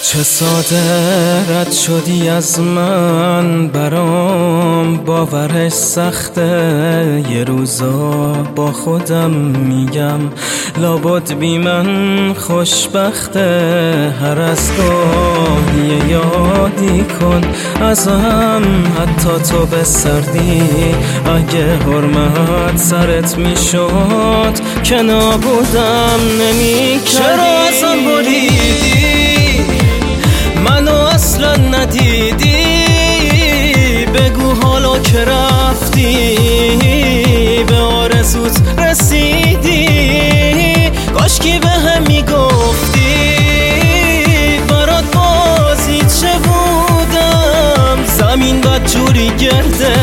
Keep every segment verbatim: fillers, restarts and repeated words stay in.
چه ساده رد شدی از من، برام باورش سخته. یه روزا با خودم میگم لابد بی من خوشبخته. هر از گاه یه یادی کن ازم، حتی تو به سردی. اگه حرمت سرت میشد که نابودم نمیکردی. چرا ازم بریدی منو اصلا ندیدی؟ بگو حالا که رفتی به آرزوت رسیدی. کاشکی به هم میگفتی برات بازی چه بودم. زمین بد جوری گرده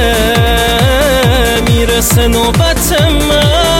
میرسه نوبت من.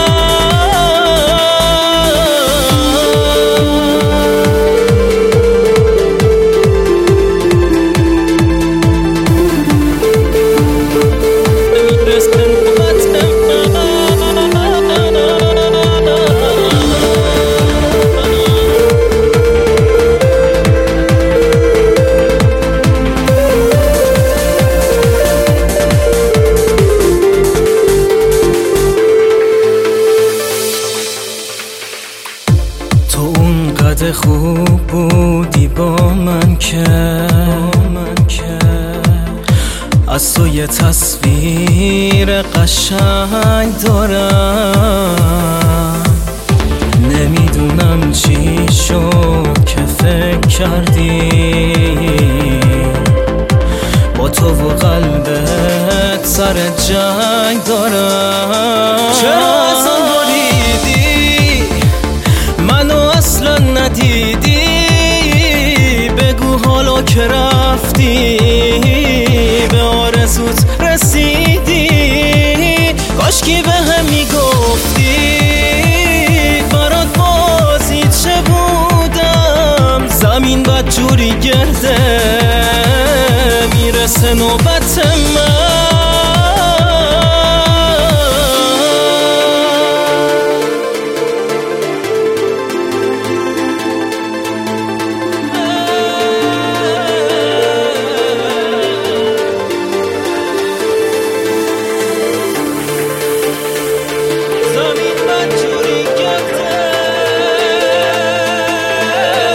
تو اونقدر خوب بودی با من که از تو یه تصویر قشنگ دارم. نمیدونم چی شد که فکر کردی با تو و قلبت سر جنگ دارم. چرا ازم بریدی منو اصلا ندیدی؟ بگو حالا که رفتی به آرزوت رسیدی. کاشکی به هم میگفتی برات بازی چه بودم. زمین بد جوری گرده میرسه نوبت من.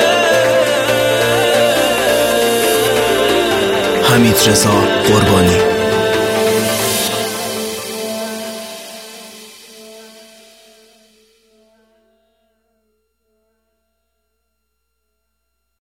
حمیدرضا قربانی.